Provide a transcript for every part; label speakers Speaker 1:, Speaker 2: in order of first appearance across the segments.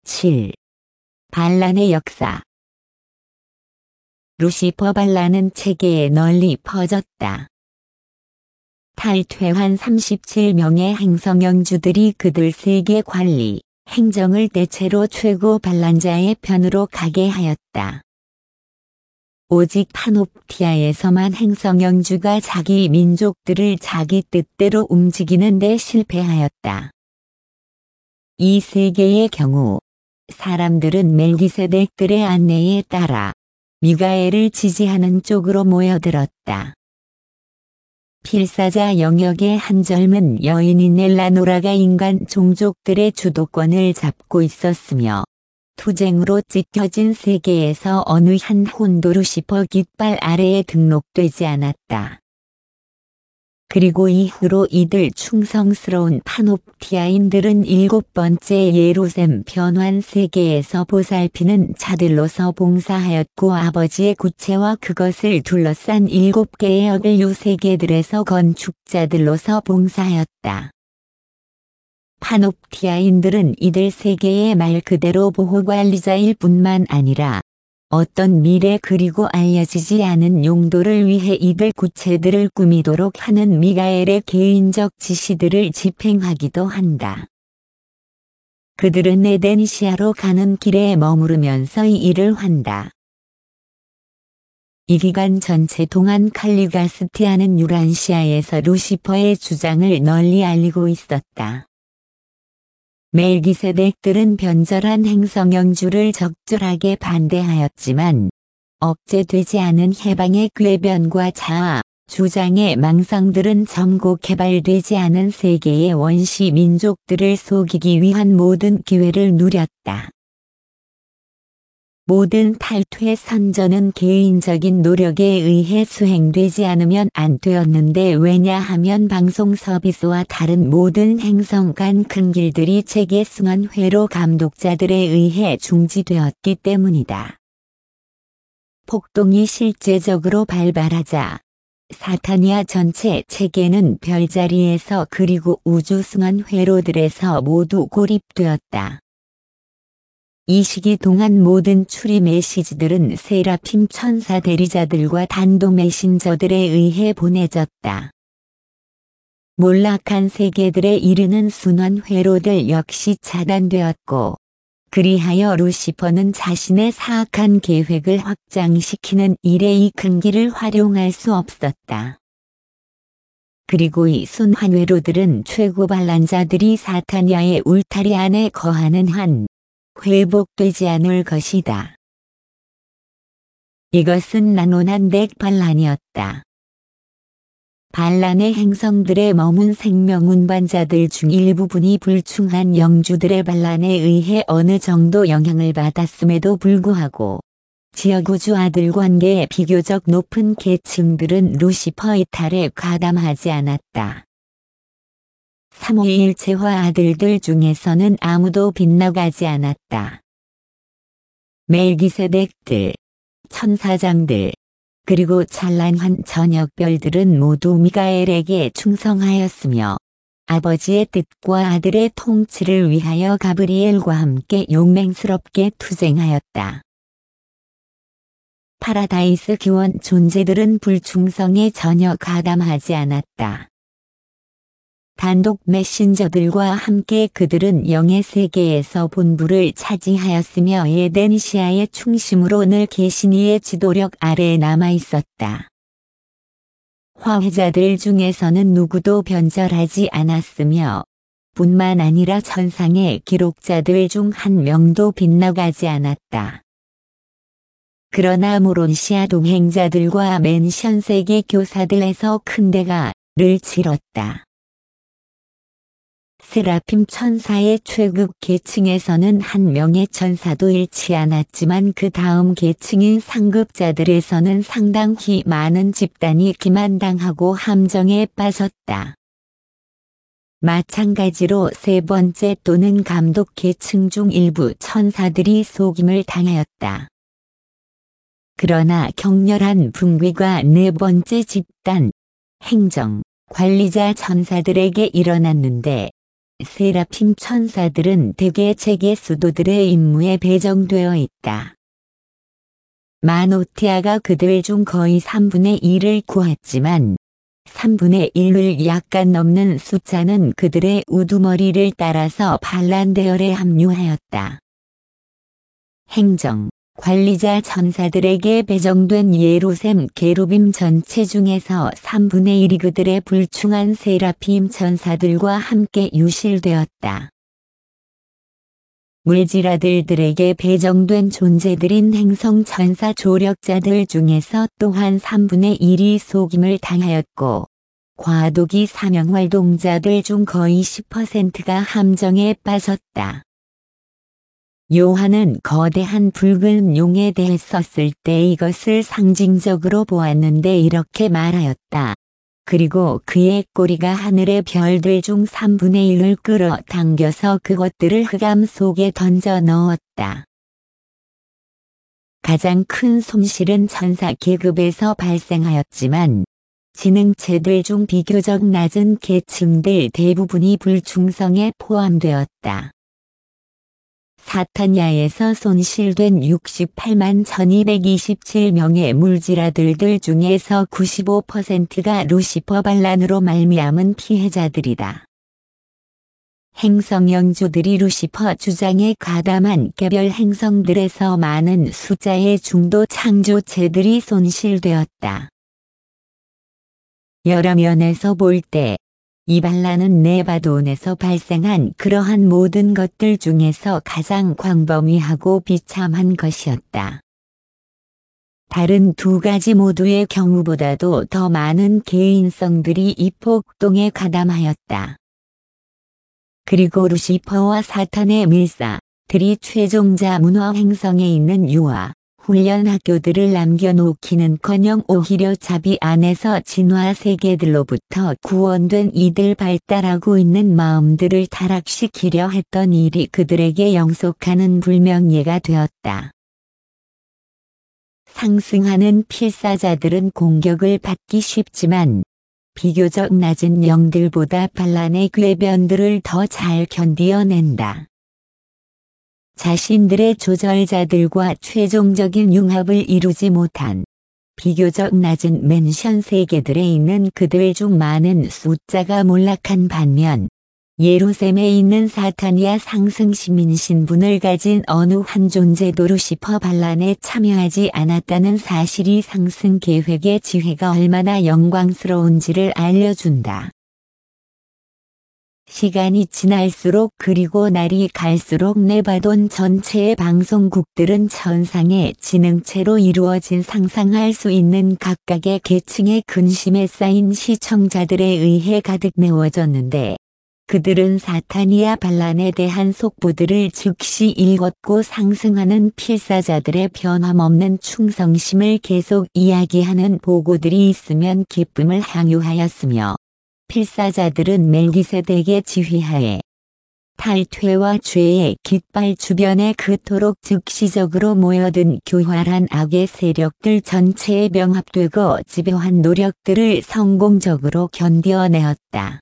Speaker 1: 7. 반란의 역사. 루시퍼 반란은 세계에 널리 퍼졌다. 탈퇴한 37명의 행성영주들이 그들 세계 관리, 행정을 대체로 최고 반란자의 편으로 가게 하였다. 오직 파노프티아에서만 행성영주가 자기 민족들을 자기 뜻대로 움직이는 데 실패하였다. 이 세계의 경우 사람들은 멜기세덱들의 안내에 따라 미가엘을 지지하는 쪽으로 모여들었다. 필사자 영역의 한 젊은 여인인 엘라노라가 인간 종족들의 주도권을 잡고 있었으며 투쟁으로 찢겨진 세계에서 어느 한 혼도 루시퍼 깃발 아래에 등록되지 않았다. 그리고 이후로 이들 충성스러운 파노프티아인들은 7번째 예루셈 변환 세계에서 보살피는 자들로서 봉사하였고 아버지의 구체와 그것을 둘러싼 7개의 어글류 세계들에서 건축자들로서 봉사하였다. 파노프티아인들은 이들 세계의 말 그대로 보호관리자일 뿐만 아니라 어떤 미래 그리고 알려지지 않은 용도를 위해 이들 구체들을 꾸미도록 하는 미가엘의 개인적 지시들을 집행하기도 한다. 그들은 에덴시아로 가는 길에 머무르면서 이 일을 한다. 이 기간 전체 동안 칼리가스티아는 유란시아에서 루시퍼의 주장을 널리 알리고 있었다. 멜기세덱들은 변절한 행성영주를 적절하게 반대하였지만 억제되지 않은 해방의 궤변과 자아, 주장의 망상들은 점고 개발되지 않은 세계의 원시 민족들을 속이기 위한 모든 기회를 누렸다. 모든 탈퇴 선전은 개인적인 노력에 의해 수행되지 않으면 안 되었는데 왜냐하면 방송 서비스와 다른 모든 행성 간 큰 길들이 재계승한 회로 감독자들에 의해 중지되었기 때문이다. 폭동이 실제적으로 발발하자 사타니아 전체 체계는 별자리에서 그리고 우주승한 회로들에서 모두 고립되었다. 이 시기 동안 모든 추리 메시지들은 세라핌 천사 대리자들과 단도 메신저들에 의해 보내졌다. 몰락한 세계들에 이르는 순환 회로들 역시 차단되었고 그리하여 루시퍼는 자신의 사악한 계획을 확장시키는 일에 이 큰 길을 활용할 수 없었다. 그리고 이 순환 회로들은 최고 반란자들이 사타니아의 울타리 안에 거하는 한 회복되지 않을 것이다. 이것은 나노난덱 반란이었다. 반란의 행성들에 머문 생명 운반자들 중 일부분이 불충한 영주들의 반란에 의해 어느 정도 영향을 받았음에도 불구하고 지역우주 아들 관계의 비교적 높은 계층들은 루시퍼 이탈에 가담하지 않았다. 삼위일체화 아들들 중에서는 아무도 빗나가지 않았다. 멜기세덱들, 천사장들, 그리고 찬란한 저녁별들은 모두 미가엘에게 충성하였으며 아버지의 뜻과 아들의 통치를 위하여 가브리엘과 함께 용맹스럽게 투쟁하였다. 파라다이스 기원 존재들은 불충성에 전혀 가담하지 않았다. 단독 메신저들과 함께 그들은 영의 세계에서 본부를 차지하였으며 에덴시아의 중심으로 늘 계신이의 지도력 아래에 남아있었다. 화해자들 중에서는 누구도 변절하지 않았으며 뿐만 아니라 천상의 기록자들 중 한 명도 빗나가지 않았다. 그러나 모론시아 동행자들과 맨션 세계 교사들에서 큰 대가를 치렀다. 세라핌 천사의 최극 계층에서는 한 명의 천사도 잃지 않았지만 그 다음 계층인 상급자들에서는 상당히 많은 집단이 기만당하고 함정에 빠졌다. 마찬가지로 세 번째 또는 감독 계층 중 일부 천사들이 속임을 당하였다. 그러나 격렬한 붕괴가 네 번째 집단, 행정, 관리자 천사들에게 일어났는데 세라핌 천사들은 대개 재계 수도들의 임무에 배정되어 있다. 마노티아가 그들 중 거의 3분의 1을 구했지만 3분의 1을 약간 넘는 숫자는 그들의 우두머리를 따라서 반란대열에 합류하였다. 행정, 관리자 천사들에게 배정된 예루셈 게루빔 전체 중에서 3분의 1이 그들의 불충한 세라핌 천사들과 함께 유실되었다. 물질아들들에게 배정된 존재들인 행성 천사 조력자들 중에서 또한 3분의 1이 속임을 당하였고, 과도기 사명활동자들 중 거의 10%가 함정에 빠졌다. 요한은 거대한 붉은 용에 대해 썼을 때 이것을 상징적으로 보았는데 이렇게 말하였다. 그리고 그의 꼬리가 하늘의 별들 중 3분의 1을 끌어당겨서 그것들을 흑암 속에 던져 넣었다. 가장 큰 손실은 천사 계급에서 발생하였지만 지능체들 중 비교적 낮은 계층들 대부분이 불충성에 포함되었다. 사타냐에서 손실된 68만 1227명의 물질아들들 중에서 95%가 루시퍼 반란으로 말미암은 피해자들이다. 행성영주들이 루시퍼 주장에 가담한 개별 행성들에서 많은 숫자의 중도 창조체들이 손실되었다. 여러 면에서 볼 때 이 반란은 네바돈에서 발생한 그러한 모든 것들 중에서 가장 광범위하고 비참한 것이었다. 다른 두 가지 모두의 경우보다도 더 많은 개인성들이 이 폭동에 가담하였다. 그리고 루시퍼와 사탄의 밀사들이 최종자 문화 행성에 있는 유아, 훈련 학교들을 남겨놓기는커녕 오히려 자비 안에서 진화 세계들로부터 구원된 이들 발달하고 있는 마음들을 타락시키려 했던 일이 그들에게 영속하는 불명예가 되었다. 상승하는 필사자들은 공격을 받기 쉽지만 비교적 낮은 영들보다 반란의 궤변들을 더 잘 견디어낸다. 자신들의 조절자들과 최종적인 융합을 이루지 못한 비교적 낮은 맨션 세계들에 있는 그들 중 많은 숫자가 몰락한 반면 예루셈에 있는 사타니아 상승 시민 신분을 가진 어느 한 존재도 루시퍼 반란에 참여하지 않았다는 사실이 상승 계획의 지혜가 얼마나 영광스러운지를 알려준다. 시간이 지날수록 그리고 날이 갈수록 네바돈 전체의 방송국들은 천상의 지능체로 이루어진 상상할 수 있는 각각의 계층의 근심에 쌓인 시청자들에 의해 가득 메워졌는데 그들은 사타니아 반란에 대한 속보들을 즉시 읽었고 상승하는 필사자들의 변함없는 충성심을 계속 이야기하는 보고들이 있으면 기쁨을 향유하였으며 필사자들은 멜기세덱의 지휘하에 탈퇴와 죄의 깃발 주변에 그토록 즉시적으로 모여든 교활한 악의 세력들 전체에 병합되고 집요한 노력들을 성공적으로 견뎌내었다.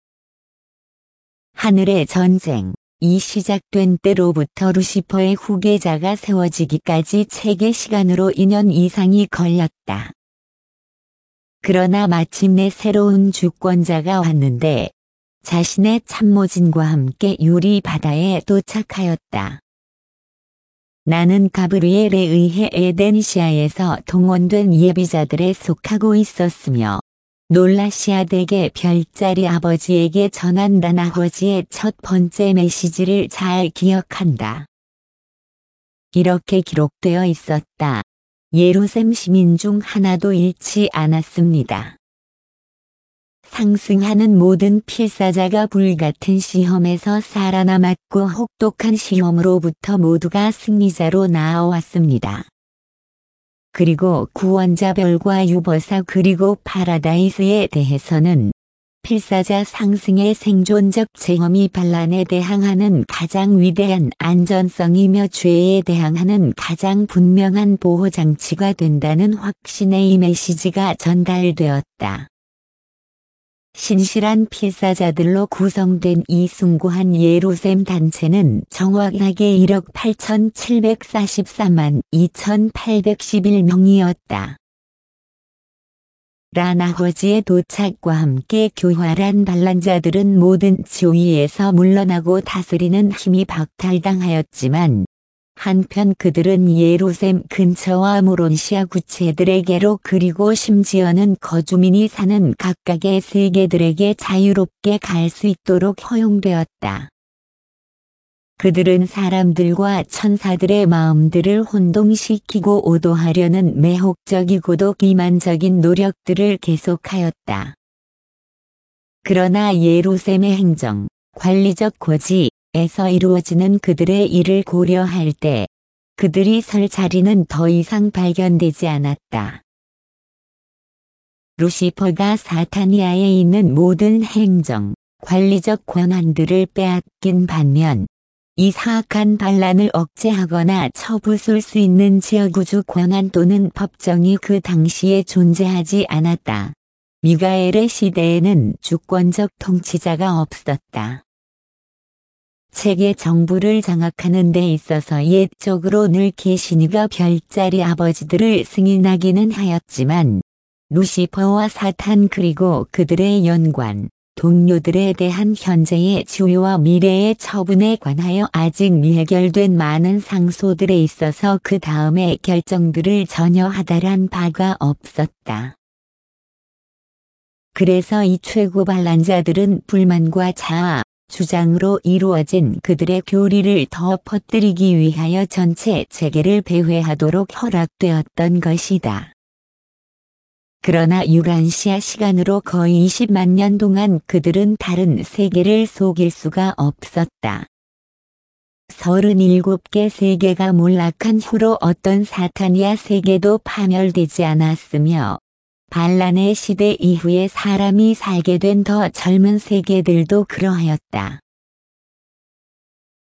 Speaker 1: 하늘의 전쟁이 시작된 때로부터 루시퍼의 후계자가 세워지기까지 책의 시간으로 2년 이상이 걸렸다. 그러나 마침내 새로운 주권자가 왔는데 자신의 참모진과 함께 유리 바다에 도착하였다. 나는 가브리엘에 의해 에덴시아에서 동원된 예비자들에 속하고 있었으며 놀라시아덱의 별자리 아버지에게 전한단 아버지의 첫 번째 메시지를 잘 기억한다. 이렇게 기록되어 있었다. 예루셈 시민 중 하나도 잃지 않았습니다. 상승하는 모든 필사자가 불같은 시험에서 살아남았고 혹독한 시험으로부터 모두가 승리자로 나아왔습니다. 그리고 구원자별과 유버사 그리고 파라다이스에 대해서는 필사자 상승의 생존적 체험이 반란에 대항하는 가장 위대한 안전성이며 죄에 대항하는 가장 분명한 보호장치가 된다는 확신의 이 메시지가 전달되었다. 신실한 필사자들로 구성된 이 숭고한 예루셈 단체는 정확하게 1억 8,744만 2,811명이었다. 라나허지의 도착과 함께 교활한 반란자들은 모든 지위에서 물러나고 다스리는 힘이 박탈당하였지만 한편 그들은 예루셈 근처와 모론시아 구체들에게로 그리고 심지어는 거주민이 사는 각각의 세계들에게 자유롭게 갈 수 있도록 허용되었다. 그들은 사람들과 천사들의 마음들을 혼동시키고 오도하려는 매혹적이고도 기만적인 노력들을 계속하였다. 그러나 예루셈의 행정, 관리적 고지에서 이루어지는 그들의 일을 고려할 때 그들이 설 자리는 더 이상 발견되지 않았다. 루시퍼가 사타니아에 있는 모든 행정, 관리적 권한들을 빼앗긴 반면 이 사악한 반란을 억제하거나 처부술 수 있는 지어구주 권한 또는 법정이 그 당시에 존재하지 않았다. 미가엘의 시대에는 주권적 통치자가 없었다. 세계 정부를 장악하는 데 있어서 옛적으로 늘 계시니가 별자리 아버지들을 승인하기는 하였지만 루시퍼와 사탄 그리고 그들의 연관, 동료들에 대한 현재의 주요와 미래의 처분에 관하여 아직 미해결된 많은 상소들에 있어서 그 다음의 결정들을 전혀 하달한 바가 없었다. 그래서 이 최고 반란자들은 불만과 자아, 주장으로 이루어진 그들의 교리를 더 퍼뜨리기 위하여 전체 체계를 배회하도록 허락되었던 것이다. 그러나 유란시아 시간으로 거의 20만 년 동안 그들은 다른 세계를 속일 수가 없었다. 37개 세계가 몰락한 후로 어떤 사타니아 세계도 파멸되지 않았으며 반란의 시대 이후에 사람이 살게 된 더 젊은 세계들도 그러하였다.